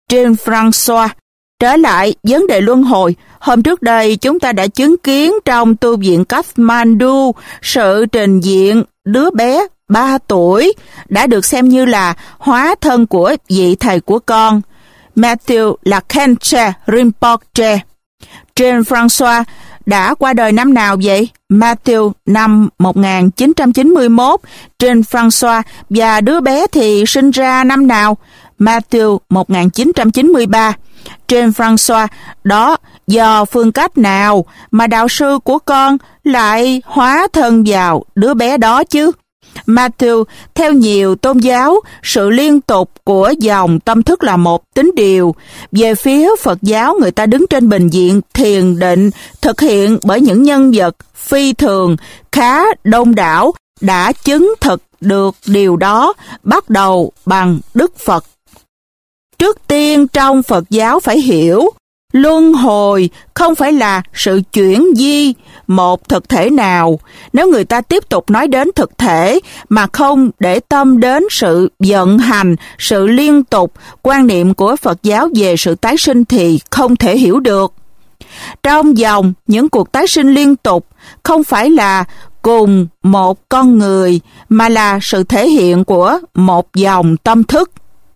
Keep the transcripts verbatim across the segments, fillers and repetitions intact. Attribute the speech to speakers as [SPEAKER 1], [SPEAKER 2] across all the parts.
[SPEAKER 1] Jean-François, trở lại vấn đề luân hồi. Hôm trước đây chúng ta đã chứng kiến trong tu viện Kathmandu sự trình diện đứa bé ba tuổi đã được xem như là hóa thân của vị thầy của con, Matthew Lakhenche Rinpoche. Jean-François đã qua đời năm nào vậy? Matthew năm một nghìn chín trăm chín mươi mốt, Jean-François và đứa bé thì sinh ra năm nào? Matthew một nghìn chín trăm chín mươi ba. Jean-François đó do phương cách nào mà đạo sư của con lại hóa thân vào đứa bé đó chứ? Matthew, theo nhiều tôn giáo, sự liên tục của dòng tâm thức là một tín điều. Về phía Phật giáo, người ta đứng trên bình diện thiền định, thực hiện bởi những nhân vật phi thường, khá đông đảo, đã chứng thực được điều đó, bắt đầu bằng Đức Phật. Trước tiên trong Phật giáo phải hiểu, luân hồi không phải là sự chuyển di một thực thể nào. Nếu người ta tiếp tục nói đến thực thể mà không để tâm đến sự vận hành, sự liên tục, quan niệm của Phật giáo về sự tái sinh thì không thể hiểu được. Trong dòng những cuộc tái sinh liên tục không phải là cùng một con người mà là sự thể hiện của một dòng tâm thức.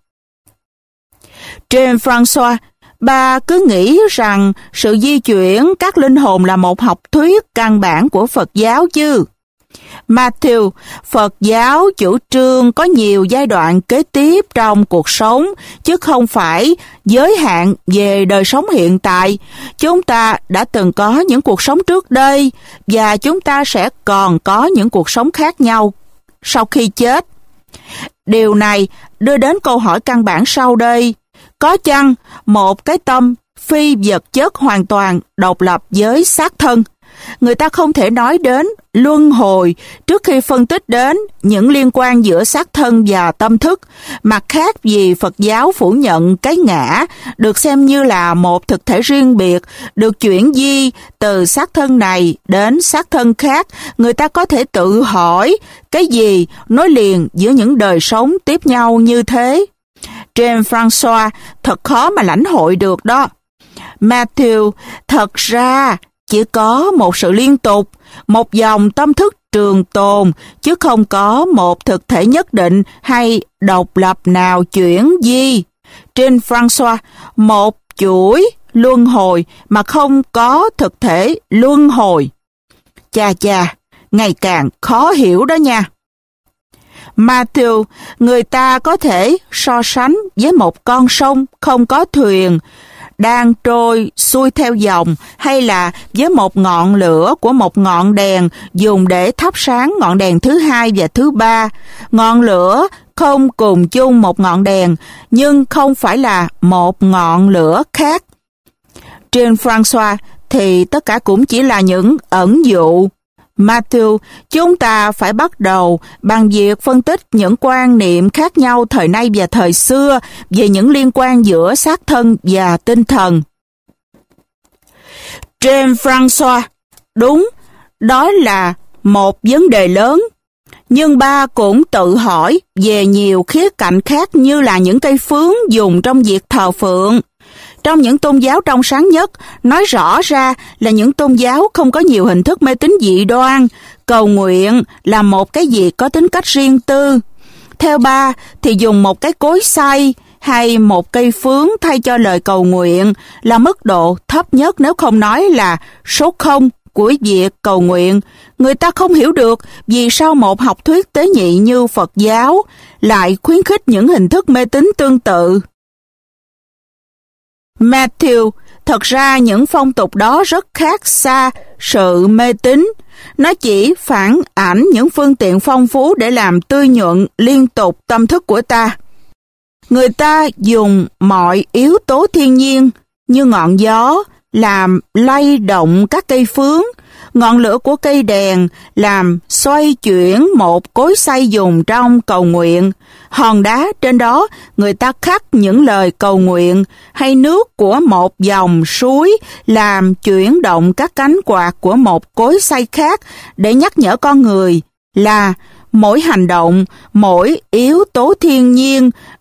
[SPEAKER 1] Jean-François, bà cứ nghĩ rằng sự di chuyển các linh hồn là một học thuyết căn bản của Phật giáo chứ? Matthew, Phật giáo chủ trương có nhiều giai đoạn kế tiếp trong cuộc sống, chứ không phải giới hạn về đời sống hiện tại. Chúng ta đã từng có những cuộc sống trước đây, và chúng ta sẽ còn có những cuộc sống khác nhau sau khi chết. Điều này đưa đến câu hỏi căn bản sau đây. Có chăng một cái tâm phi vật chất hoàn toàn độc lập với xác thân? Người ta không thể nói đến luân hồi trước khi phân tích đến những liên quan giữa xác thân và tâm thức. Mặt khác, vì Phật giáo phủ nhận cái ngã được xem như là một thực thể riêng biệt, được chuyển di từ xác thân này đến xác thân khác, người ta có thể tự hỏi cái gì nối liền giữa những đời sống tiếp nhau như thế. Jean-François, thật khó mà lãnh hội được đó. Matthew, thật ra chỉ có một sự liên tục, một dòng tâm thức trường tồn, chứ không có một thực thể nhất định hay độc lập nào chuyển di. Jean-François, một chuỗi luân hồi mà không có thực thể luân hồi. Chà chà, ngày càng khó hiểu đó nha. Matthew, người ta có thể so sánh với một con sông không có thuyền, đang trôi xuôi theo dòng, hay là với một ngọn lửa của một ngọn đèn dùng để thắp sáng ngọn đèn thứ hai và thứ ba. Ngọn lửa không cùng chung một ngọn đèn, nhưng không phải là một ngọn lửa khác. Jean-François, thì tất cả cũng chỉ là những ẩn dụ. Matthew, chúng ta phải bắt đầu bằng việc phân tích những quan niệm khác nhau thời nay và thời xưa về những liên quan giữa xác thân và tinh thần. Jean-François, đúng, đó là một vấn đề lớn. Nhưng ba cũng tự hỏi về nhiều khía cạnh khác như là những cây phướng dùng trong việc thờ phượng. Trong những tôn giáo trong sáng nhất, nói rõ ra là những tôn giáo không có nhiều hình thức mê tín dị đoan. Cầu nguyện là một cái gì có tính cách riêng tư. Theo ba, thì dùng một cái cối xay hay một cây phướng thay cho lời cầu nguyện là mức độ thấp nhất, nếu không nói là số không của việc cầu nguyện. Người ta không hiểu được vì sao một học thuyết tế nhị như Phật giáo lại khuyến khích những hình thức mê tín tương tự. Matthew, thật ra những phong tục đó rất khác xa sự mê tín. Nó chỉ phản ảnh những phương tiện phong phú để làm tươi nhuận liên tục tâm thức của ta. Người ta dùng mọi yếu tố thiên nhiên như ngọn gió làm lay động các cây phướng, ngọn lửa của cây đèn làm xoay chuyển một cối xay dùng trong cầu nguyện, hòn đá trên đó người ta khắc những lời cầu nguyện, hay nước của một dòng suối làm chuyển động các cánh quạt của một cối xay khác để nhắc nhở con người là mỗi hành động, mỗi yếu tố thiên nhiên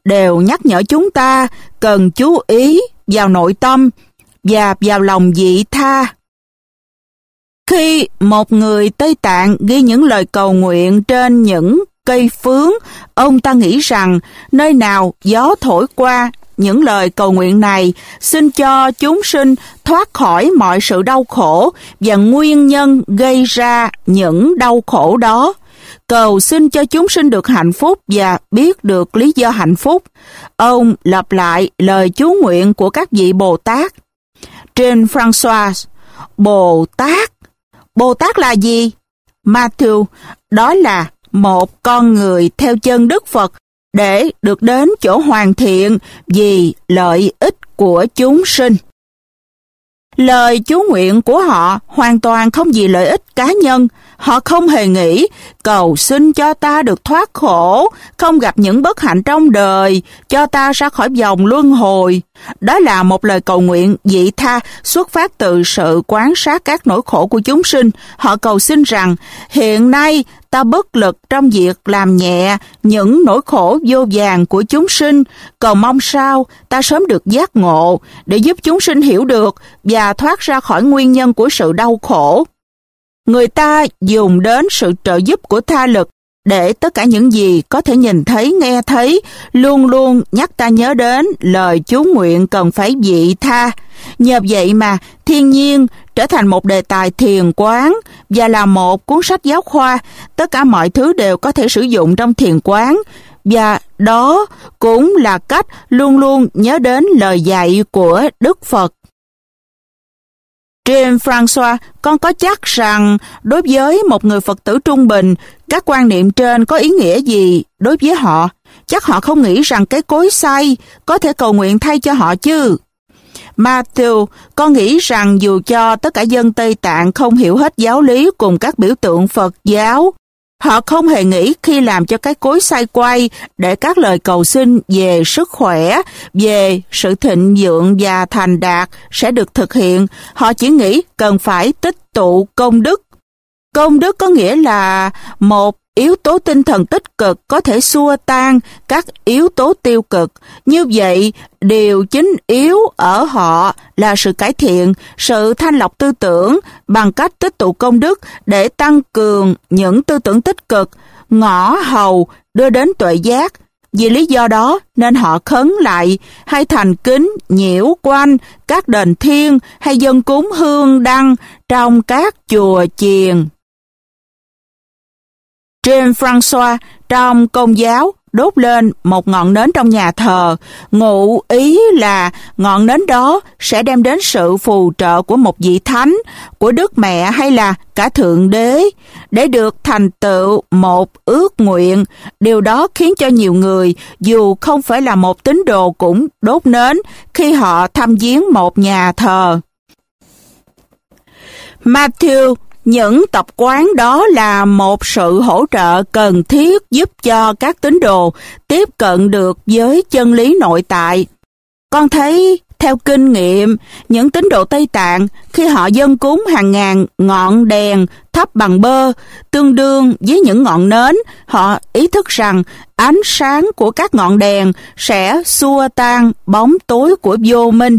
[SPEAKER 1] đều nhắc nhở chúng ta cần chú ý vào nội tâm và vào lòng vị tha. Khi một người Tây Tạng ghi những lời cầu nguyện trên những cây phướng, ông ta nghĩ rằng nơi nào gió thổi qua những lời cầu nguyện này, xin cho chúng sinh thoát khỏi mọi sự đau khổ và nguyên nhân gây ra những đau khổ đó. Cầu xin cho chúng sinh được hạnh phúc và biết được lý do hạnh phúc. Ông lặp lại lời chú nguyện của các vị Bồ Tát. Trên François, Bồ Tát. Bồ Tát là gì? Matthew, đó là một con người theo chân Đức Phật để được đến chỗ hoàn thiện vì lợi ích của chúng sinh. Lời chú nguyện của họ hoàn toàn không vì lợi ích cá nhân. Họ không hề nghĩ cầu xin cho ta được thoát khổ, không gặp những bất hạnh trong đời, cho ta ra khỏi vòng luân hồi. Đó là một lời cầu nguyện vị tha xuất phát từ sự quan sát các nỗi khổ của chúng sinh. Họ cầu xin rằng hiện nay ta bất lực trong việc làm nhẹ những nỗi khổ vô vàn của chúng sinh, cầu mong sao ta sớm được giác ngộ để giúp chúng sinh hiểu được và thoát ra khỏi nguyên nhân của sự đau khổ. Người ta dùng đến sự trợ giúp của tha lực để tất cả những gì có thể nhìn thấy, nghe thấy, luôn luôn nhắc ta nhớ đến lời chú nguyện cần phải vị tha. Nhờ vậy mà thiên nhiên trở thành một đề tài thiền quán và là một cuốn sách giáo khoa. Tất cả mọi thứ đều có thể sử dụng trong thiền quán, và đó cũng là cách luôn luôn nhớ đến lời dạy của Đức Phật. James François, con có chắc rằng đối với một người Phật tử trung bình, các quan niệm trên có ý nghĩa gì đối với họ? Chắc họ không nghĩ rằng cái cối xay có thể cầu nguyện thay cho họ chứ. Matthew, con nghĩ rằng dù cho tất cả dân Tây Tạng không hiểu hết giáo lý cùng các biểu tượng Phật giáo, họ không hề nghĩ khi làm cho cái cối xay quay để các lời cầu xin về sức khỏe, về sự thịnh vượng và thành đạt sẽ được thực hiện. Họ chỉ nghĩ cần phải tích tụ công đức. Công đức có nghĩa là một yếu tố tinh thần tích cực có thể xua tan các yếu tố tiêu cực. Như vậy, điều chính yếu ở họ là sự cải thiện, sự thanh lọc tư tưởng bằng cách tích tụ công đức để tăng cường những tư tưởng tích cực, ngõ hầu đưa đến tuệ giác. Vì lý do đó nên họ khấn lại hay thành kính nhiễu quanh các đền thiêng hay dâng cúng hương đăng trong các chùa chiền. James François trong Công giáo đốt lên một ngọn nến trong nhà thờ, ngụ ý là ngọn nến đó sẽ đem đến sự phù trợ của một vị thánh, của Đức Mẹ hay là cả Thượng Đế, để được thành tựu một ước nguyện. Điều đó khiến cho nhiều người, dù không phải là một tín đồ cũng đốt nến khi họ thăm viếng một nhà thờ. Matthew, những tập quán đó là một sự hỗ trợ cần thiết giúp cho các tín đồ tiếp cận được với chân lý nội tại. Con thấy, theo kinh nghiệm, những tín đồ Tây Tạng, khi họ dâng cúng hàng ngàn ngọn đèn thắp bằng bơ, tương đương với những ngọn nến, họ ý thức rằng ánh sáng của các ngọn đèn sẽ xua tan bóng tối của vô minh.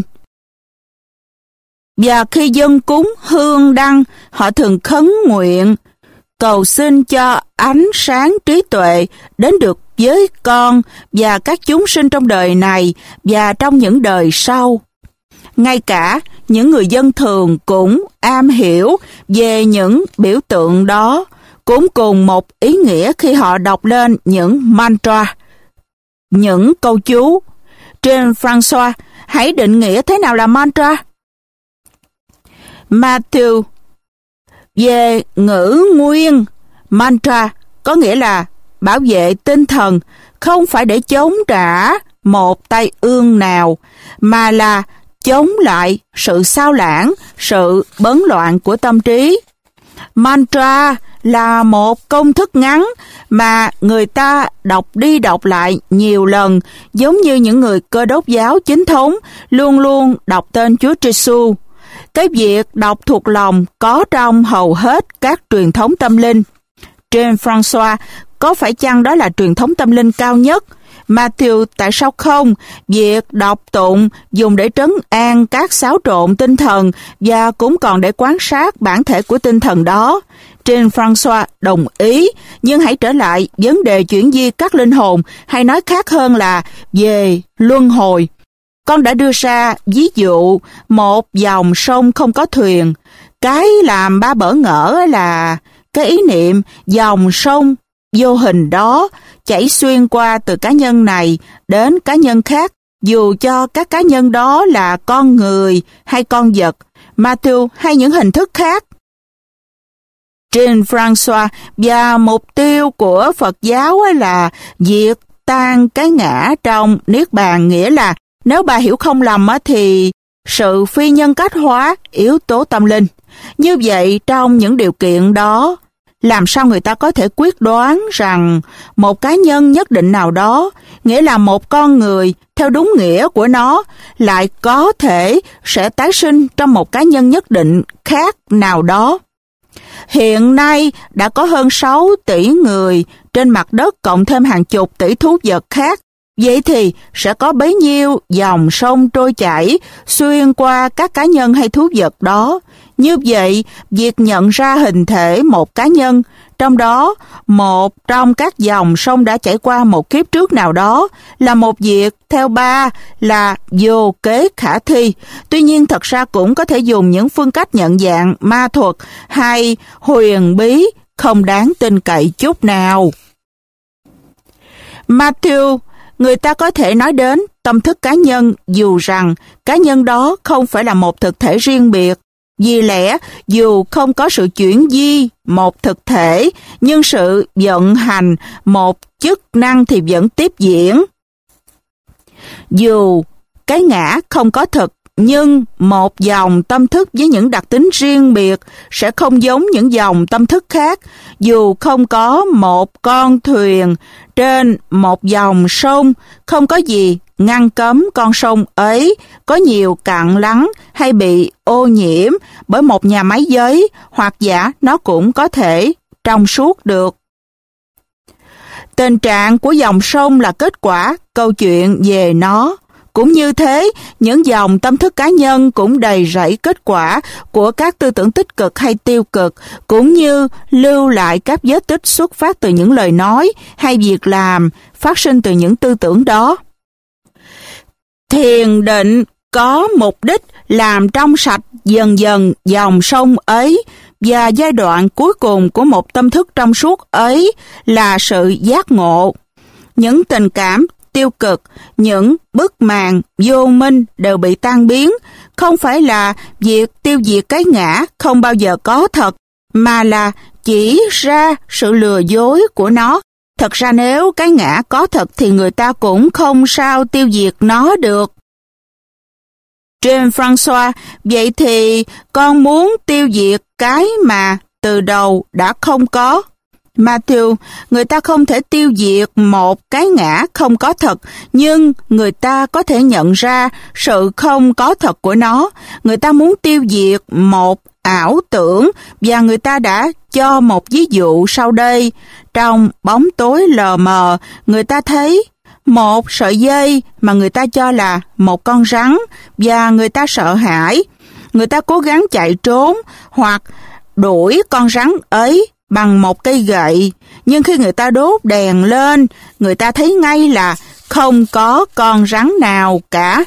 [SPEAKER 1] Và khi dâng cúng hương đăng, họ thường khấn nguyện, cầu xin cho ánh sáng trí tuệ đến được với con và các chúng sinh trong đời này và trong những đời sau. Ngay cả những người dân thường cũng am hiểu về những biểu tượng đó, cũng cùng một ý nghĩa khi họ đọc lên những mantra, những câu chú. Trên François, hãy định nghĩa thế nào là mantra? Matthew, về ngữ nguyên, mantra có nghĩa là bảo vệ tinh thần, không phải để chống trả một tai ương nào, mà là chống lại sự xao lãng, sự bấn loạn của tâm trí. Mantra là một công thức ngắn mà người ta đọc đi đọc lại nhiều lần, giống như những người Cơ Đốc giáo chính thống luôn luôn đọc tên Chúa Giêsu. Cái việc đọc thuộc lòng có trong hầu hết các truyền thống tâm linh. Trên François, có phải chăng đó là truyền thống tâm linh cao nhất? Matthew, tại sao không? Việc đọc tụng dùng để trấn an các xáo trộn tinh thần và cũng còn để quan sát bản thể của tinh thần đó. Jean-François đồng ý, nhưng hãy trở lại vấn đề chuyển di các linh hồn, hay nói khác hơn là về luân hồi. Con đã đưa ra ví dụ một dòng sông không có thuyền. Cái làm ba bỡ ngỡ là cái ý niệm dòng sông vô hình đó chảy xuyên qua từ cá nhân này đến cá nhân khác, dù cho các cá nhân đó là con người hay con vật, Matthew hay những hình thức khác. Jean-François, và mục tiêu của Phật giáo là diệt tan cái ngã trong Niết Bàn, nghĩa là nếu bà hiểu không lầm thì sự phi nhân cách hóa yếu tố tâm linh. Như vậy, trong những điều kiện đó, làm sao người ta có thể quyết đoán rằng một cá nhân nhất định nào đó, nghĩa là một con người theo đúng nghĩa của nó, lại có thể sẽ tái sinh trong một cá nhân nhất định khác nào đó? Hiện nay đã có hơn sáu tỷ người trên mặt đất cộng thêm hàng chục tỷ thú vật khác. Vậy thì sẽ có bấy nhiêu dòng sông trôi chảy xuyên qua các cá nhân hay thú vật đó. Như vậy, việc nhận ra hình thể một cá nhân, trong đó một trong các dòng sông đã chảy qua một kiếp trước nào đó, là một việc theo ba là vô kế khả thi. Tuy nhiên thật ra cũng có thể dùng những phương cách nhận dạng ma thuật hay huyền bí không đáng tin cậy chút nào. Matthew, người ta có thể nói đến tâm thức cá nhân dù rằng cá nhân đó không phải là một thực thể riêng biệt. Vì lẽ dù không có sự chuyển di một thực thể, nhưng sự vận hành một chức năng thì vẫn tiếp diễn. Dù cái ngã không có thực, nhưng một dòng tâm thức với những đặc tính riêng biệt sẽ không giống những dòng tâm thức khác. Dù không có một con thuyền trên một dòng sông, không có gì ngăn cấm con sông ấy có nhiều cạn lắng hay bị ô nhiễm bởi một nhà máy giấy, hoặc giả nó cũng có thể trong suốt được. Tình trạng của dòng sông là kết quả câu chuyện về nó. Cũng như thế, những dòng tâm thức cá nhân cũng đầy rẫy kết quả của các tư tưởng tích cực hay tiêu cực, cũng như lưu lại các vết tích xuất phát từ những lời nói hay việc làm phát sinh từ những tư tưởng đó. Thiền định có mục đích làm trong sạch dần dần dòng sông ấy, và giai đoạn cuối cùng của một tâm thức trong suốt ấy là sự giác ngộ. Những tình cảm tiêu cực, những bức màn vô minh đều bị tan biến, không phải là việc tiêu diệt cái ngã không bao giờ có thật, mà là chỉ ra sự lừa dối của nó. Thật ra nếu cái ngã có thật thì người ta cũng không sao tiêu diệt nó được. Jean-François, vậy thì con muốn tiêu diệt cái mà từ đầu đã không có. Matthew, người ta không thể tiêu diệt một cái ngã không có thật, nhưng người ta có thể nhận ra sự không có thật của nó. Người ta muốn tiêu diệt một ảo tưởng, và người ta đã cho một ví dụ sau đây. Trong bóng tối lờ mờ, người ta thấy một sợi dây mà người ta cho là một con rắn, và người ta sợ hãi. Người ta cố gắng chạy trốn hoặc đuổi con rắn ấy bằng một cây gậy, nhưng khi người ta đốt đèn lên, người ta thấy ngay là không có con rắn nào cả.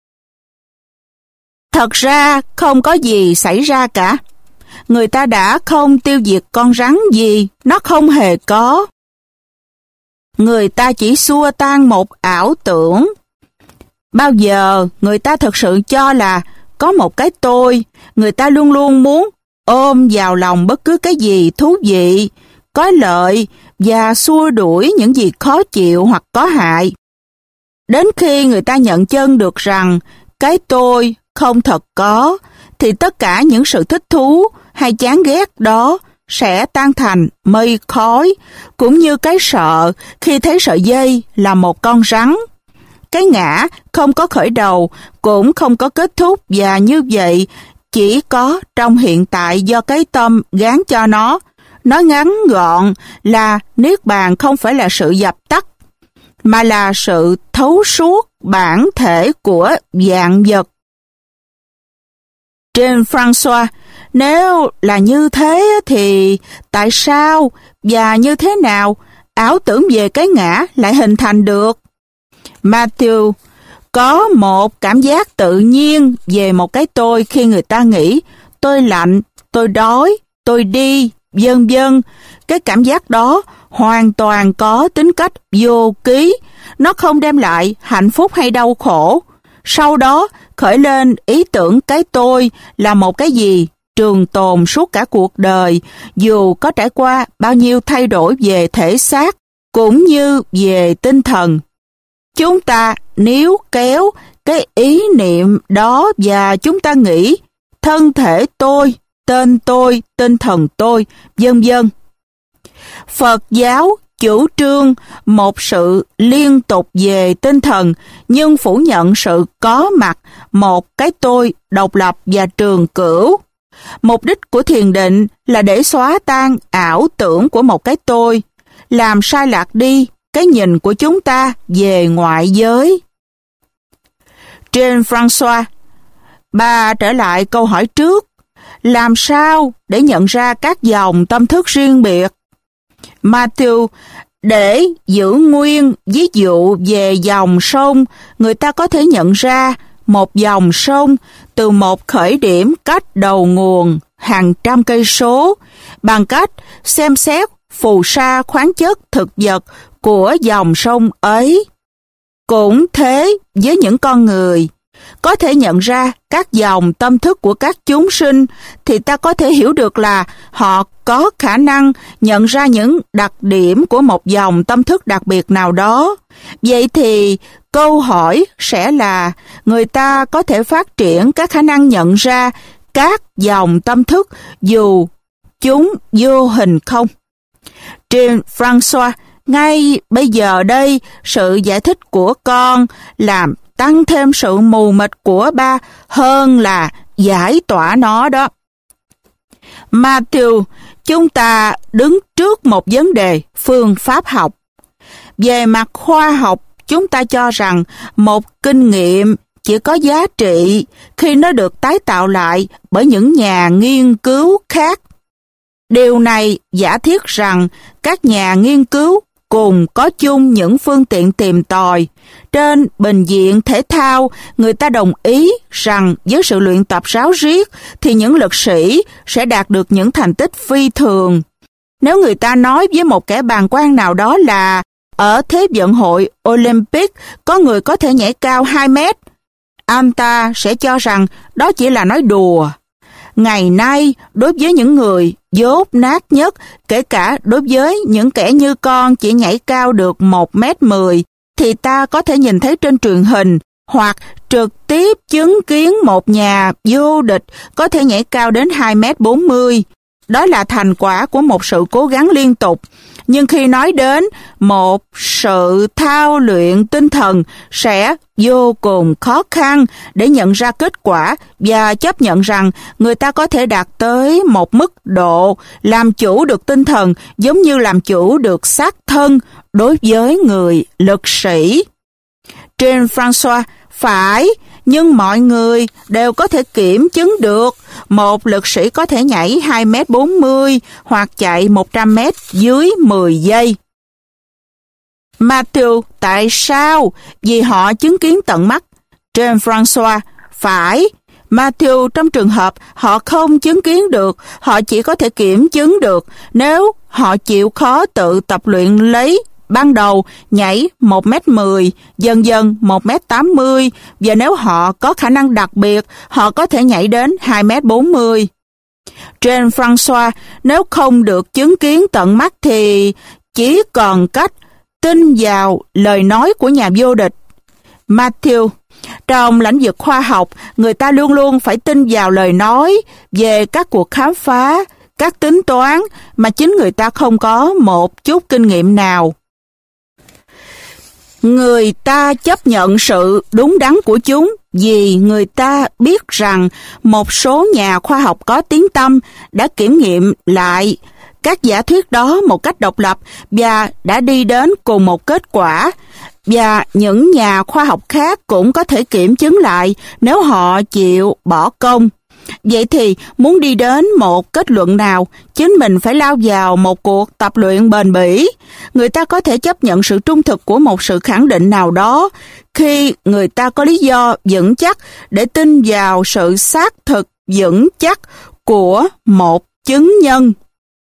[SPEAKER 1] Thật ra không có gì xảy ra cả. Người ta đã không tiêu diệt con rắn gì, nó không hề có. Người ta chỉ xua tan một ảo tưởng. Bao giờ người ta thực sự cho là có một cái tôi, người ta luôn luôn muốn ôm vào lòng bất cứ cái gì thú vị, có lợi và xua đuổi những gì khó chịu hoặc có hại. Đến khi người ta nhận chân được rằng cái tôi không thật có, thì tất cả những sự thích thú hay chán ghét đó sẽ tan thành mây khói, cũng như cái sợ khi thấy sợi dây là một con rắn. Cái ngã không có khởi đầu, cũng không có kết thúc, và như vậy chỉ có trong hiện tại do cái tâm gán cho nó. Nói ngắn gọn là Niết Bàn không phải là sự dập tắt. mà là sự thấu suốt bản thể của vạn vật. Jean-François, nếu là như thế thì tại sao và như thế nào ảo tưởng về cái ngã lại hình thành được? Matthew, có một cảm giác tự nhiên về một cái tôi khi người ta nghĩ tôi lạnh, tôi đói, tôi đi, vân vân. Cái cảm giác đó hoàn toàn có tính cách vô ký, nó không đem lại hạnh phúc hay đau khổ. Sau đó khởi lên ý tưởng cái tôi là một cái gì trường tồn suốt cả cuộc đời, dù có trải qua bao nhiêu thay đổi về thể xác cũng như về tinh thần. Chúng ta níu kéo cái ý niệm đó và chúng ta nghĩ thân thể tôi, tên tôi, tinh thần tôi, vân vân. Phật giáo chủ trương một sự liên tục về tinh thần, nhưng phủ nhận sự có mặt một cái tôi độc lập và trường cửu. Mục đích của thiền định là để xóa tan ảo tưởng của một cái tôi, làm sai lạc đi cái nhìn của chúng ta về ngoại giới. Jean-François, bà trở lại câu hỏi trước, làm sao để nhận ra các dòng tâm thức riêng biệt? Matthew, để giữ nguyên ví dụ về dòng sông, người ta có thể nhận ra một dòng sông từ một khởi điểm cách đầu nguồn hàng trăm cây số bằng cách xem xét phù sa khoáng chất thực vật của dòng sông ấy. Cũng thế với những con người, có thể nhận ra các dòng tâm thức của các chúng sinh thì ta có thể hiểu được là họ có khả năng nhận ra những đặc điểm của một dòng tâm thức đặc biệt nào đó. Vậy thì câu hỏi sẽ là người ta có thể phát triển các khả năng nhận ra các dòng tâm thức dù chúng vô hình không? Jean-François, ngay bây giờ đây, sự giải thích của con làm tăng thêm sự mù mịt của ba hơn là giải tỏa nó đó. Matthew, chúng ta đứng trước một vấn đề phương pháp học. Về mặt khoa học, chúng ta cho rằng một kinh nghiệm chỉ có giá trị khi nó được tái tạo lại bởi những nhà nghiên cứu khác. Điều này giả thiết rằng các nhà nghiên cứu cùng có chung những phương tiện tìm tòi. Trên bình diện thể thao, người ta đồng ý rằng với sự luyện tập ráo riết thì những lực sĩ sẽ đạt được những thành tích phi thường. Nếu người ta nói với một kẻ bàng quan nào đó là ở Thế vận hội Olympic có người có thể nhảy cao hai mét, anh ta sẽ cho rằng đó chỉ là nói đùa. Ngày nay, đối với những người dốt nát nhất, kể cả đối với những kẻ như con chỉ nhảy cao được một mét mười, thì ta có thể nhìn thấy trên truyền hình hoặc trực tiếp chứng kiến một nhà vô địch có thể nhảy cao đến hai mét bốn mươi. Đó là thành quả của một sự cố gắng liên tục. Nhưng khi nói đến một sự thao luyện tinh thần sẽ vô cùng khó khăn để nhận ra kết quả và chấp nhận rằng người ta có thể đạt tới một mức độ làm chủ được tinh thần giống như làm chủ được xác thân đối với người lực sĩ. Jean-François, phải, nhưng mọi người đều có thể kiểm chứng được một lực sĩ có thể nhảy hai mét bốn mươi hoặc chạy một trăm mét dưới mười giây. Matthew, tại sao? Vì họ chứng kiến tận mắt. Jean-François, phải. Matthew, trong trường hợp họ không chứng kiến được, họ chỉ có thể kiểm chứng được nếu họ chịu khó tự tập luyện lấy ban đầu nhảy một mét mười, dần dần một mét tám mươi, và nếu họ có khả năng đặc biệt, họ có thể nhảy đến hai mét bốn mươi. Jean-François, nếu không được chứng kiến tận mắt thì chỉ còn cách tin vào lời nói của nhà vô địch. Matthew, trong lĩnh vực khoa học, người ta luôn luôn phải tin vào lời nói về các cuộc khám phá, các tính toán mà chính người ta không có một chút kinh nghiệm nào. Người ta chấp nhận sự đúng đắn của chúng vì người ta biết rằng một số nhà khoa học có tiếng tăm đã kiểm nghiệm lại các giả thuyết đó một cách độc lập và đã đi đến cùng một kết quả. Và những nhà khoa học khác cũng có thể kiểm chứng lại nếu họ chịu bỏ công. Vậy thì muốn đi đến một kết luận nào, chính mình phải lao vào một cuộc tập luyện bền bỉ. Người ta có thể chấp nhận sự trung thực của một sự khẳng định nào đó khi người ta có lý do vững chắc để tin vào sự xác thực vững chắc của một chứng nhân.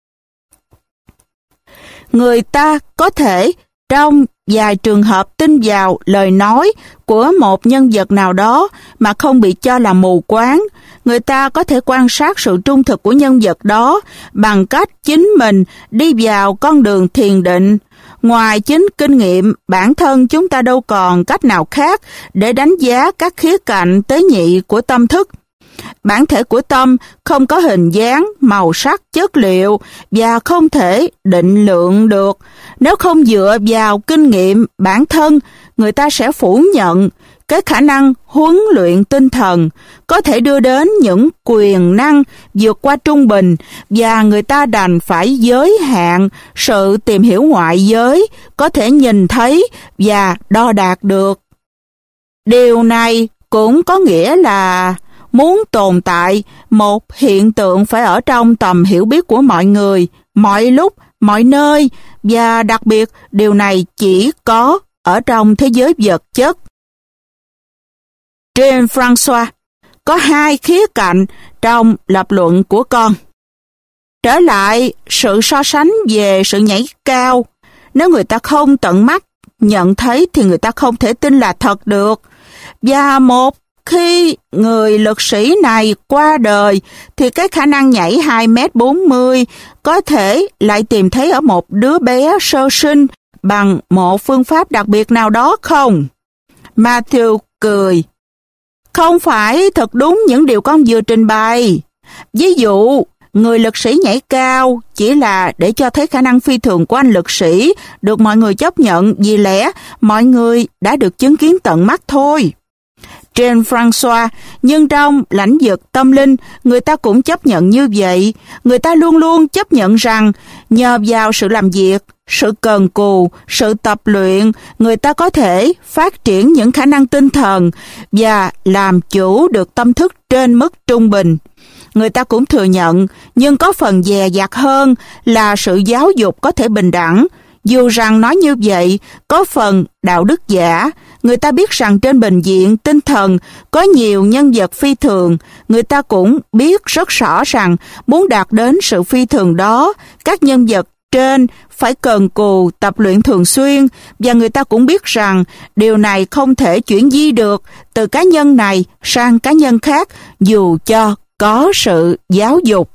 [SPEAKER 1] Người ta có thể trong vài trường hợp tin vào lời nói của một nhân vật nào đó mà không bị cho là mù quáng. Người ta có thể quan sát sự trung thực của nhân vật đó bằng cách chính mình đi vào con đường thiền định. Ngoài chính kinh nghiệm bản thân, chúng ta đâu còn cách nào khác để đánh giá các khía cạnh tế nhị của tâm thức. Bản thể của tâm không có hình dáng, màu sắc, chất liệu và không thể định lượng được. Nếu không dựa vào kinh nghiệm bản thân, người ta sẽ phủ nhận cái khả năng huấn luyện tinh thần có thể đưa đến những quyền năng vượt qua trung bình, và người ta đành phải giới hạn sự tìm hiểu ngoại giới có thể nhìn thấy và đo đạc được. Điều này cũng có nghĩa là muốn tồn tại, một hiện tượng phải ở trong tầm hiểu biết của mọi người, mọi lúc, mọi nơi, và đặc biệt điều này chỉ có ở trong thế giới vật chất. Jean-François có hai khía cạnh trong lập luận của con. Trở lại sự so sánh về sự nhảy cao, nếu người ta không tận mắt nhận thấy thì người ta không thể tin là thật được. Và một khi người lực sĩ này qua đời thì cái khả năng nhảy hai mét bốn mươi có thể lại tìm thấy ở một đứa bé sơ sinh bằng một phương pháp đặc biệt nào đó không? Matthew cười. Không phải thật đúng những điều con vừa trình bày. Ví dụ, người lực sĩ nhảy cao chỉ là để cho thấy khả năng phi thường của anh lực sĩ được mọi người chấp nhận vì lẽ mọi người đã được chứng kiến tận mắt thôi. Jean-François, nhưng trong lãnh vực tâm linh, người ta cũng chấp nhận như vậy. Người ta luôn luôn chấp nhận rằng nhờ vào sự làm việc, sự cần cù, sự tập luyện, người ta có thể phát triển những khả năng tinh thần và làm chủ được tâm thức trên mức trung bình. Người ta cũng thừa nhận, nhưng có phần dè dặt hơn là sự giáo dục có thể bình đẳng. Dù rằng nói như vậy, có phần đạo đức giả. Người ta biết rằng trên bệnh viện tinh thần có nhiều nhân vật phi thường. Người ta cũng biết rất rõ rằng muốn đạt đến sự phi thường đó, các nhân vật trên phải cần cù tập luyện thường xuyên, và người ta cũng biết rằng điều này không thể chuyển di được từ cá nhân này sang cá nhân khác dù cho có sự giáo dục.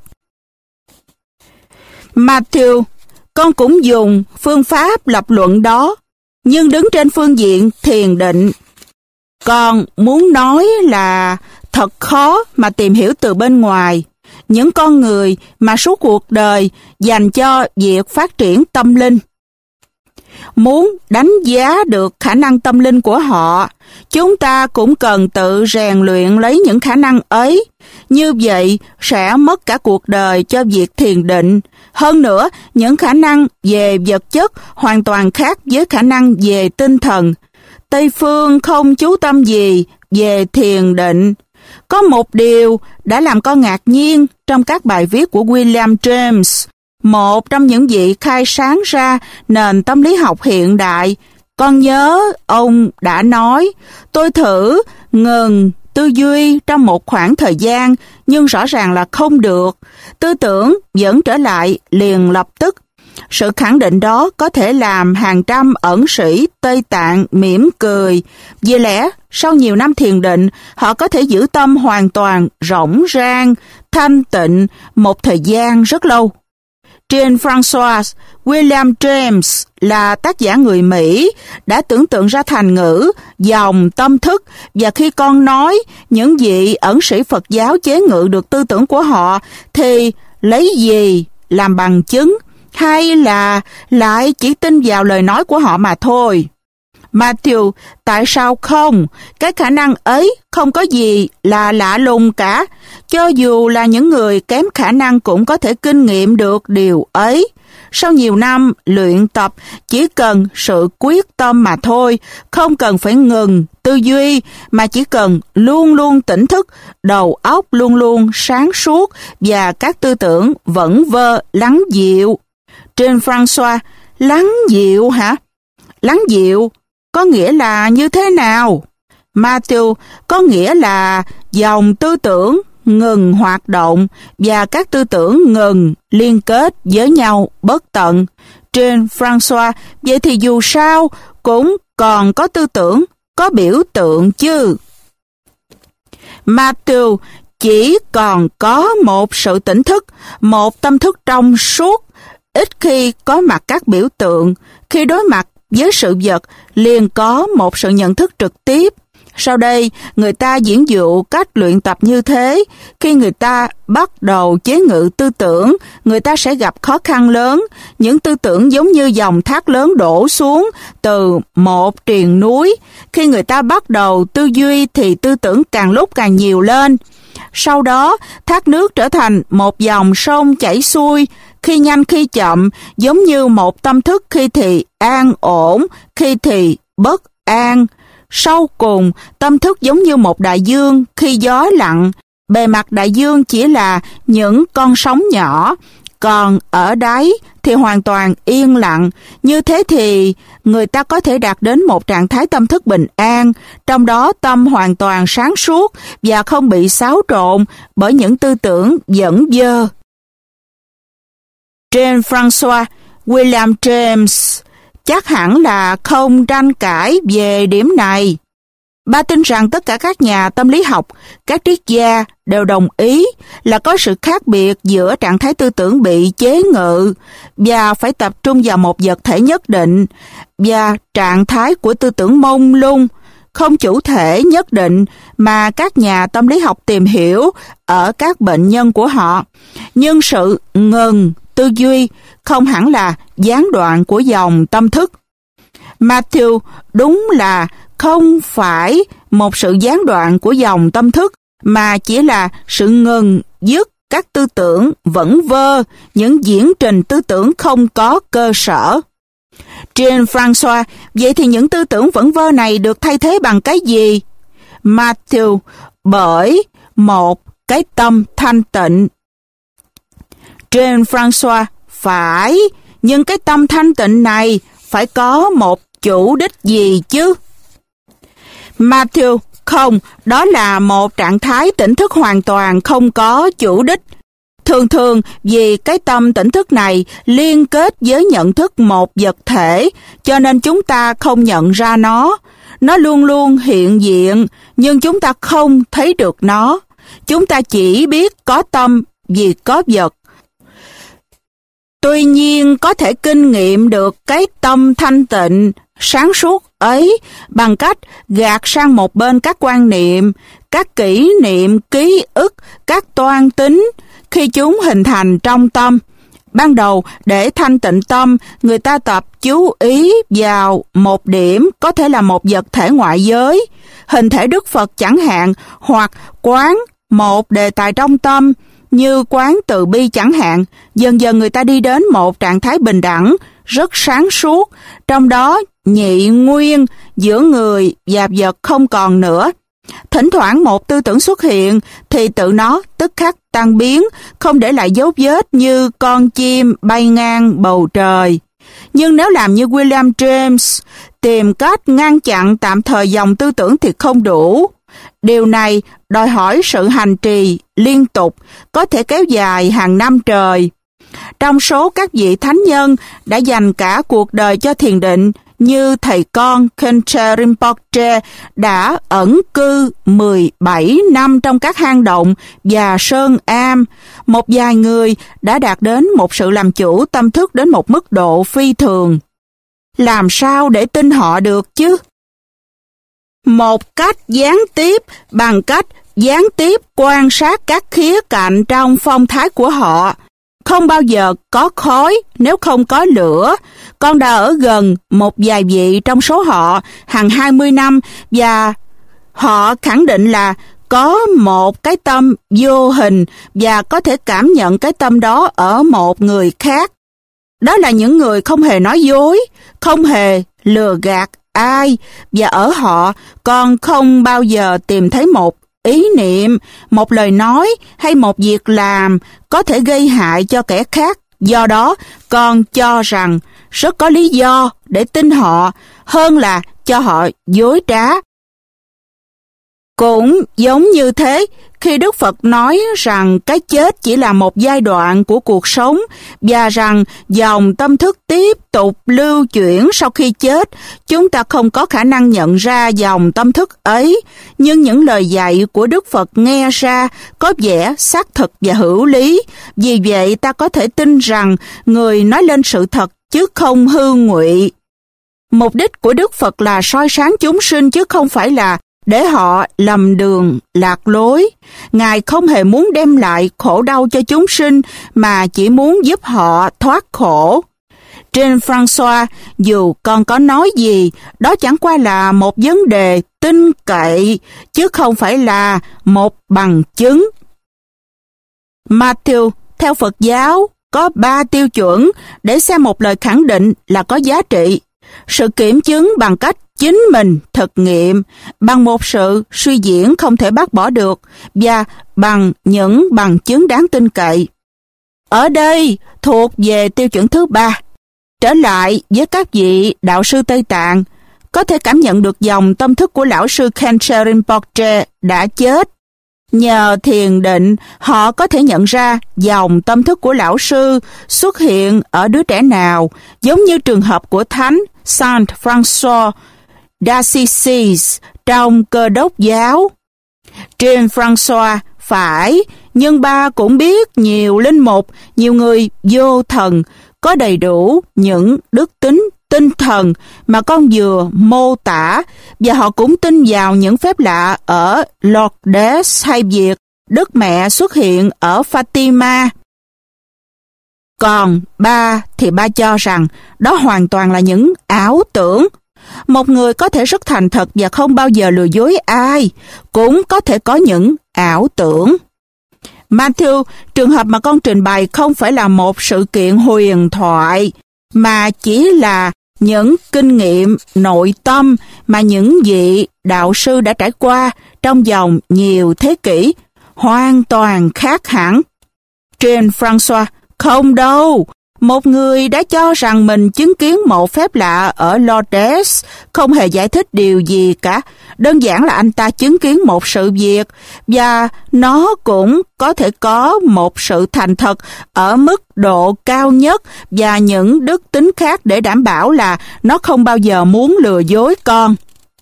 [SPEAKER 1] Matthew, con cũng dùng phương pháp lập luận đó, nhưng đứng trên phương diện thiền định. Con muốn nói là thật khó mà tìm hiểu từ bên ngoài những con người mà suốt cuộc đời dành cho việc phát triển tâm linh. Muốn đánh giá được khả năng tâm linh của họ, chúng ta cũng cần tự rèn luyện lấy những khả năng ấy. Như vậy sẽ mất cả cuộc đời cho việc thiền định. Hơn nữa, những khả năng về vật chất hoàn toàn khác với khả năng về tinh thần. Tây phương không chú tâm gì về thiền định. Có một điều đã làm con ngạc nhiên trong các bài viết của William James, một trong những vị khai sáng ra nền tâm lý học hiện đại. Con nhớ ông đã nói, tôi thử ngừng tư duy trong một khoảng thời gian, nhưng rõ ràng là không được. Tư tưởng vẫn trở lại liền lập tức. Sự khẳng định đó có thể làm hàng trăm ẩn sĩ Tây Tạng mỉm cười. Vì lẽ, sau nhiều năm thiền định, họ có thể giữ tâm hoàn toàn rỗng rang, thanh tịnh một thời gian rất lâu. Jean-François William James là tác giả người Mỹ, đã tưởng tượng ra thành ngữ dòng tâm thức, và khi con nói những vị ẩn sĩ Phật giáo chế ngự được tư tưởng của họ thì lấy gì làm bằng chứng, hay là lại chỉ tin vào lời nói của họ mà thôi? Matthew, tại sao không? Cái khả năng ấy không có gì là lạ lùng cả. Cho dù là những người kém khả năng cũng có thể kinh nghiệm được điều ấy. Sau nhiều năm luyện tập, chỉ cần sự quyết tâm mà thôi, không cần phải ngừng tư duy, mà chỉ cần luôn luôn tỉnh thức, đầu óc luôn luôn sáng suốt và các tư tưởng vẩn vơ lắng dịu. Jean-François, lắng dịu hả? Lắng dịu có nghĩa là như thế nào? Matthew, có nghĩa là dòng tư tưởng ngừng hoạt động và các tư tưởng ngừng liên kết với nhau bất tận. Jean-François, vậy thì dù sao cũng còn có tư tưởng, có biểu tượng chứ? Matthew, chỉ còn có một sự tỉnh thức, một tâm thức trong suốt, ít khi có mặt các biểu tượng. Khi đối mặt với sự vật, liền có một sự nhận thức trực tiếp. Sau đây, người ta diễn dụ cách luyện tập như thế. Khi người ta bắt đầu chế ngự tư tưởng, người ta sẽ gặp khó khăn lớn. Những tư tưởng giống như dòng thác lớn đổ xuống từ một triền núi. Khi người ta bắt đầu tư duy thì tư tưởng càng lúc càng nhiều lên. Sau đó, thác nước trở thành một dòng sông chảy xuôi, khi nhanh khi chậm, giống như một tâm thức khi thì an ổn, khi thì bất an. Sau cùng, tâm thức giống như một đại dương khi gió lặng, bề mặt đại dương chỉ là những con sóng nhỏ, còn ở đáy thì hoàn toàn yên lặng. Như thế thì người ta có thể đạt đến một trạng thái tâm thức bình an, trong đó tâm hoàn toàn sáng suốt và không bị xáo trộn bởi những tư tưởng dẫn dơ. Jean-François, William James chắc hẳn là không tranh cãi về điểm này. Ba tin rằng tất cả các nhà tâm lý học, các triết gia đều đồng ý là có sự khác biệt giữa trạng thái tư tưởng bị chế ngự và phải tập trung vào một vật thể nhất định và trạng thái của tư tưởng mông lung, không chủ thể nhất định mà các nhà tâm lý học tìm hiểu ở các bệnh nhân của họ. Nhưng sự ngừng tư duy không hẳn là gián đoạn của dòng tâm thức. Matthew, đúng là không phải một sự gián đoạn của dòng tâm thức, mà chỉ là sự ngừng dứt các tư tưởng vẩn vơ, những diễn trình tư tưởng không có cơ sở. Jean-François, vậy thì những tư tưởng vẩn vơ này được thay thế bằng cái gì? Matthew, bởi một cái tâm thanh tịnh. Jean-François, phải, nhưng cái tâm thanh tịnh này phải có một chủ đích gì chứ? Matthew, không, đó là một trạng thái tỉnh thức hoàn toàn không có chủ đích. Thường thường vì cái tâm tỉnh thức này liên kết với nhận thức một vật thể, cho nên chúng ta không nhận ra nó. Nó luôn luôn hiện diện, nhưng chúng ta không thấy được nó. Chúng ta chỉ biết có tâm vì có vật. Tuy nhiên có thể kinh nghiệm được cái tâm thanh tịnh, sáng suốt ấy bằng cách gạt sang một bên các quan niệm, các kỷ niệm, ký ức, các toan tính khi chúng hình thành trong tâm. Ban đầu, để thanh tịnh tâm, người ta tập chú ý vào một điểm, có thể là một vật thể ngoại giới, hình thể Đức Phật chẳng hạn, hoặc quán một đề tài trong tâm, như quán từ bi chẳng hạn. Dần dần người ta đi đến một trạng thái bình đẳng, rất sáng suốt, trong đó nhị nguyên giữa người và vật không còn nữa. Thỉnh thoảng một tư tưởng xuất hiện thì tự nó tức khắc tan biến, không để lại dấu vết như con chim bay ngang bầu trời. Nhưng nếu làm như William James, tìm cách ngăn chặn tạm thời dòng tư tưởng thì không đủ. Điều này đòi hỏi sự hành trì liên tục, có thể kéo dài hàng năm trời. Trong số các vị thánh nhân đã dành cả cuộc đời cho thiền định, như thầy con Khenche Rinpoche đã ẩn cư mười bảy năm trong các hang động và sơn am. Một vài người đã đạt đến một sự làm chủ tâm thức đến một mức độ phi thường. Làm sao để tin họ được chứ? Một cách gián tiếp, bằng cách gián tiếp quan sát các khía cạnh trong phong thái của họ. Không bao giờ có khói nếu không có lửa. Con đã ở gần một vài vị trong số họ hàng hai mươi năm và họ khẳng định là có một cái tâm vô hình và có thể cảm nhận cái tâm đó ở một người khác. Đó là những người không hề nói dối, không hề lừa gạt ai, và ở họ con không bao giờ tìm thấy một ý niệm, một lời nói hay một việc làm có thể gây hại cho kẻ khác. Do đó, con cho rằng rất có lý do để tin họ hơn là cho họ dối trá. Cũng giống như thế, khi Đức Phật nói rằng cái chết chỉ là một giai đoạn của cuộc sống và rằng dòng tâm thức tiếp tục lưu chuyển sau khi chết, chúng ta không có khả năng nhận ra dòng tâm thức ấy, nhưng những lời dạy của Đức Phật nghe ra có vẻ xác thực và hữu lý. Vì vậy ta có thể tin rằng người nói lên sự thật chứ không hư ngụy. Mục đích của Đức Phật là soi sáng chúng sinh chứ không phải là để họ lầm đường, lạc lối. Ngài không hề muốn đem lại khổ đau cho chúng sinh, mà chỉ muốn giúp họ thoát khổ. Jean-François, dù con có nói gì, đó chẳng qua là một vấn đề tin cậy, chứ không phải là một bằng chứng. Matthew, theo Phật giáo, có ba tiêu chuẩn để xem một lời khẳng định là có giá trị. Sự kiểm chứng bằng cách chính mình thực nghiệm, bằng một sự suy diễn không thể bác bỏ được, và bằng những bằng chứng đáng tin cậy. Ở đây thuộc về tiêu chuẩn thứ ba. Trở lại với các vị đạo sư Tây Tạng, có thể cảm nhận được dòng tâm thức của lão sư Khenche Rinpoche đã chết. Nhờ thiền định, họ có thể nhận ra dòng tâm thức của lão sư xuất hiện ở đứa trẻ nào, giống như trường hợp của Thánh Saint François d'Assisi trong Cơ Đốc giáo. Jean-François phải, nhưng ba cũng biết nhiều linh mục, nhiều người vô thần, có đầy đủ những đức tính tinh thần mà con vừa mô tả, và họ cũng tin vào những phép lạ ở Lourdes hay việc Đức Mẹ xuất hiện ở Fatima. Còn ba thì ba cho rằng đó hoàn toàn là những ảo tưởng. Một người có thể rất thành thật và không bao giờ lừa dối ai, cũng có thể có những ảo tưởng. Matthew, trường hợp mà con trình bày không phải là một sự kiện huyền thoại, mà chỉ là những kinh nghiệm nội tâm mà những vị đạo sư đã trải qua trong vòng nhiều thế kỷ, hoàn toàn khác hẳn. Jean-François, không đâu. Một người đã cho rằng mình chứng kiến một phép lạ ở Lourdes không hề giải thích điều gì cả. Đơn giản là anh ta chứng kiến một sự việc, và nó cũng có thể có một sự thành thật ở mức độ cao nhất và những đức tính khác để đảm bảo là nó không bao giờ muốn lừa dối con.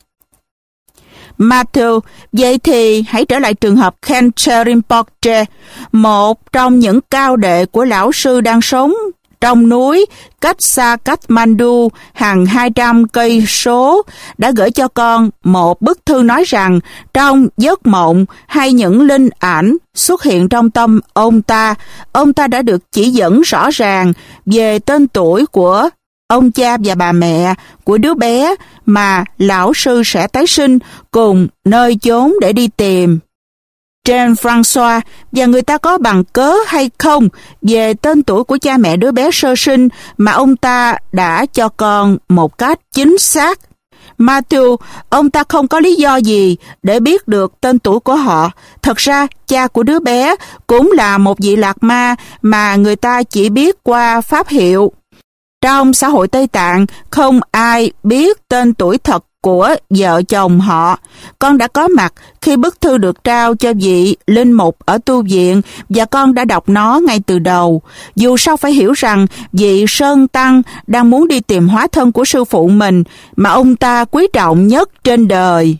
[SPEAKER 1] Matthew, vậy thì hãy trở lại trường hợp Khenche Rinpoche, một trong những cao đệ của lão sư đang sống trong núi cách xa Kathmandu hàng hai trăm cây số, đã gửi cho con một bức thư nói rằng trong giấc mộng hay những linh ảnh xuất hiện trong tâm ông ta, ông ta đã được chỉ dẫn rõ ràng về tên tuổi của ông cha và bà mẹ của đứa bé mà lão sư sẽ tái sinh, cùng nơi chốn để đi tìm. Jean-François, và người ta có bằng cớ hay không về tên tuổi của cha mẹ đứa bé sơ sinh mà ông ta đã cho con một cách chính xác? Matthew, ông ta không có lý do gì để biết được tên tuổi của họ. Thật ra, cha của đứa bé cũng là một vị lạc ma mà người ta chỉ biết qua pháp hiệu. Trong xã hội Tây Tạng, không ai biết tên tuổi thật của vợ chồng họ. Con đã có mặt khi bức thư được trao cho vị linh mục ở tu viện, và con đã đọc nó ngay từ đầu. Dù sao phải hiểu rằng vị Sơn Tăng đang muốn đi tìm hóa thân của sư phụ mình mà ông ta quý trọng nhất trên đời.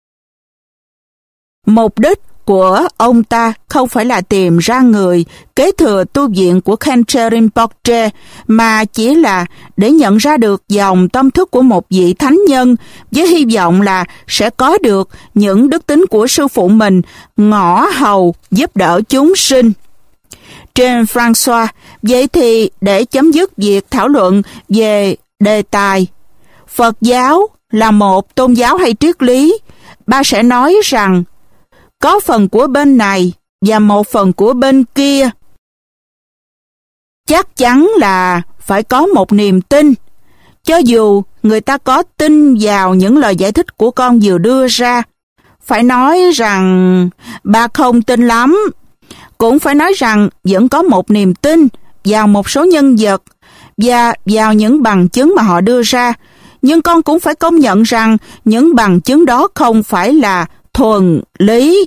[SPEAKER 1] Mục đích của ông ta không phải là tìm ra người kế thừa tu viện của Khenche Rinpoche, mà chỉ là để nhận ra được dòng tâm thức của một vị thánh nhân, với hy vọng là sẽ có được những đức tính của sư phụ mình, ngõ hầu giúp đỡ chúng sinh. Jean-François, vậy thì để chấm dứt việc thảo luận về đề tài Phật giáo là một tôn giáo hay triết lý, ba sẽ nói rằng có phần của bên này và một phần của bên kia. Chắc chắn là phải có một niềm tin. Cho dù người ta có tin vào những lời giải thích của con vừa đưa ra, phải nói rằng bà không tin lắm. Cũng phải nói rằng vẫn có một niềm tin vào một số nhân vật và vào những bằng chứng mà họ đưa ra. Nhưng con cũng phải công nhận rằng những bằng chứng đó không phải là thuần lý.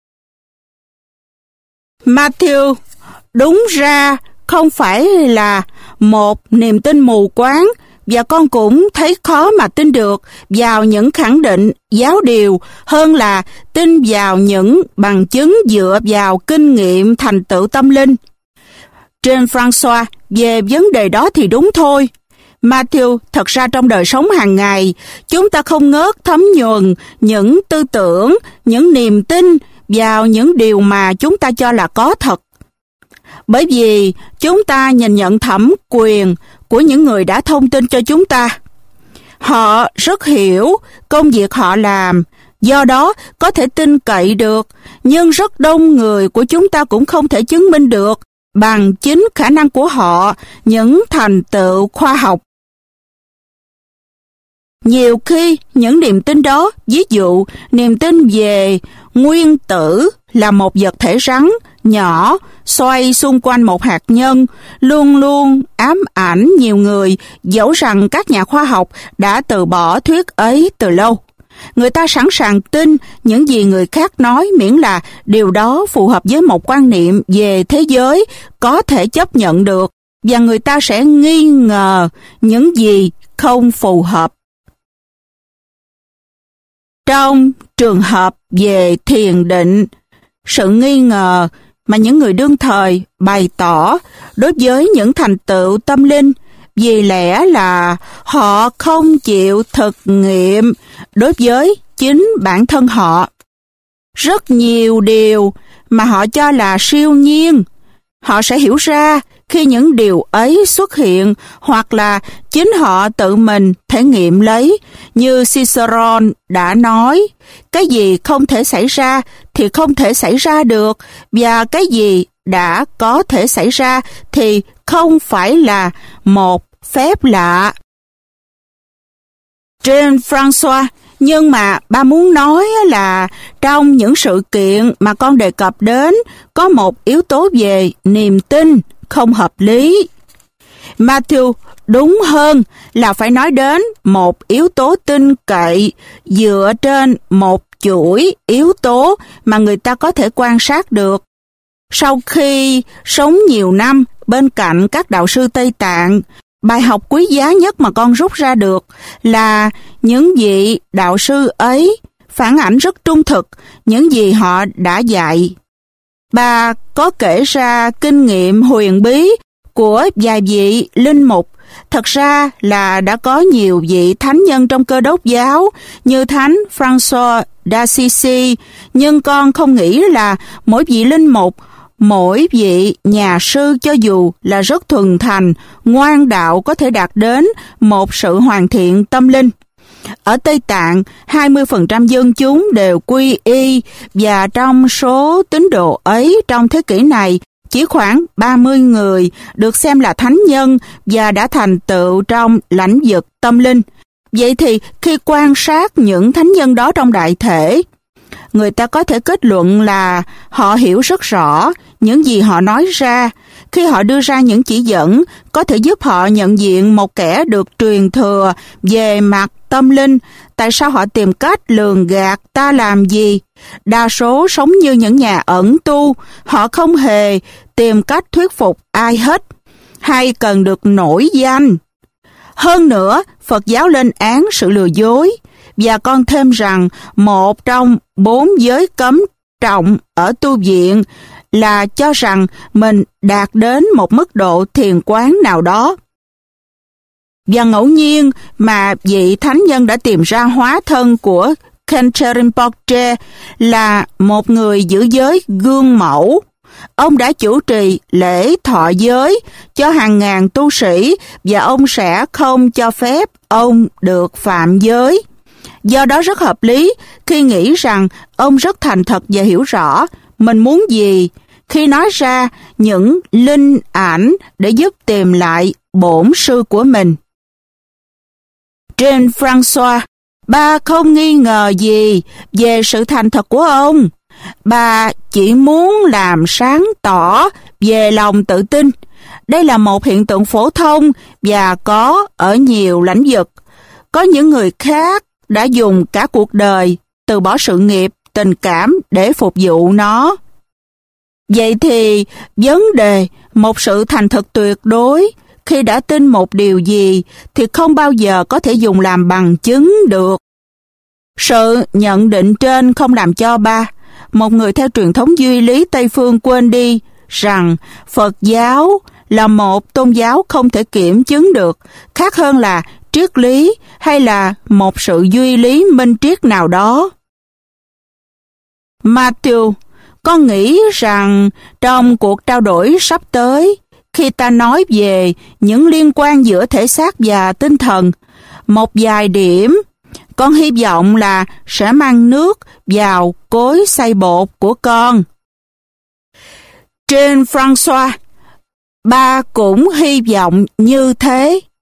[SPEAKER 1] Matthew, đúng ra không phải là một niềm tin mù quáng, và con cũng thấy khó mà tin được vào những khẳng định giáo điều hơn là tin vào những bằng chứng dựa vào kinh nghiệm thành tựu tâm linh. Trên François, về vấn đề đó thì đúng thôi. Matthew, thật ra trong đời sống hàng ngày, chúng ta không ngớt thấm nhuần những tư tưởng, những niềm tin vào những điều mà chúng ta cho là có thật. Bởi vì chúng ta nhìn nhận thẩm quyền của những người đã thông tin cho chúng ta. Họ rất hiểu công việc họ làm, do đó có thể tin cậy được, nhưng rất đông người của chúng ta cũng không thể chứng minh được bằng chính khả năng của họ những thành tựu khoa học. Nhiều khi những niềm tin đó, ví dụ niềm tin về nguyên tử là một vật thể rắn nhỏ xoay xung quanh một hạt nhân, luôn luôn ám ảnh nhiều người, dẫu rằng các nhà khoa học đã từ bỏ thuyết ấy từ lâu. Người ta sẵn sàng tin những gì người khác nói miễn là điều đó phù hợp với một quan niệm về thế giới có thể chấp nhận được, và người ta sẽ nghi ngờ những gì không phù hợp. Trong trường hợp về thiền định, sự nghi ngờ mà những người đương thời bày tỏ đối với những thành tựu tâm linh vì lẽ là họ không chịu thực nghiệm đối với chính bản thân họ. Rất nhiều điều mà họ cho là siêu nhiên, họ sẽ hiểu ra khi những điều ấy xuất hiện hoặc là chính họ tự mình thể nghiệm lấy. Như Cicerone đã nói, cái gì không thể xảy ra thì không thể xảy ra được, và cái gì đã có thể xảy ra thì không phải là một phép lạ. Trên François, nhưng mà ba muốn nói là trong những sự kiện mà con đề cập đến có một yếu tố về niềm tin không hợp lý. Matthew, đúng hơn là phải nói đến một yếu tố tin cậy dựa trên một chuỗi yếu tố mà người ta có thể quan sát được. Sau khi sống nhiều năm bên cạnh các đạo sư Tây Tạng, bài học quý giá nhất mà con rút ra được là những vị đạo sư ấy phản ảnh rất trung thực những gì họ đã dạy. Bà có kể ra kinh nghiệm huyền bí của vài vị linh mục. Thật ra là đã có nhiều vị thánh nhân trong Cơ Đốc giáo như thánh François d'Assisi, nhưng con không nghĩ là mỗi vị linh mục, mỗi vị nhà sư cho dù là rất thuần thành, ngoan đạo có thể đạt đến một sự hoàn thiện tâm linh. Ở Tây Tạng, hai mươi phần trăm dân chúng đều quy y, và trong số tín đồ ấy trong thế kỷ này, chỉ khoảng ba mươi người được xem là thánh nhân và đã thành tựu trong lãnh vực tâm linh. Vậy thì khi quan sát những thánh nhân đó trong đại thể, người ta có thể kết luận là họ hiểu rất rõ những gì họ nói ra. Khi họ đưa ra những chỉ dẫn có thể giúp họ nhận diện một kẻ được truyền thừa về mặt tâm linh, tại sao họ tìm cách lường gạt ta làm gì? Đa số sống như những nhà ẩn tu, họ không hề tìm cách thuyết phục ai hết, hay cần được nổi danh. Hơn nữa, Phật giáo lên án sự lừa dối, và con thêm rằng một trong bốn giới cấm trọng ở tu viện là cho rằng mình đạt đến một mức độ thiền quán nào đó. Và ngẫu nhiên mà vị thánh nhân đã tìm ra hóa thân của Khenche Rinpoche là một người giữ giới gương mẫu. Ông đã chủ trì lễ thọ giới cho hàng ngàn tu sĩ, và ông sẽ không cho phép ông được phạm giới. Do đó rất hợp lý khi nghĩ rằng ông rất thành thật và hiểu rõ mình muốn gì, khi nói ra những linh ảnh để giúp tìm lại bổn sư của mình. Jean-François, bà không nghi ngờ gì về sự thành thật của ông. Bà chỉ muốn làm sáng tỏ về lòng tự tin. Đây là một hiện tượng phổ thông và có ở nhiều lãnh vực. Có những người khác đã dùng cả cuộc đời từ bỏ sự nghiệp, tình cảm để phục vụ nó. Vậy thì vấn đề một sự thành thật tuyệt đối khi đã tin một điều gì thì không bao giờ có thể dùng làm bằng chứng được. Sự nhận định trên không làm cho ba, một người theo truyền thống duy lý Tây Phương, quên đi rằng Phật giáo là một tôn giáo không thể kiểm chứng được, khác hơn là triết lý hay là một sự duy lý minh triết nào đó. Matthew, con nghĩ rằng trong cuộc trao đổi sắp tới, khi ta nói về những liên quan giữa thể xác và tinh thần, một vài điểm, con hy vọng là sẽ mang nước vào cối xay bột của con. Jean-François, ba cũng hy vọng như thế.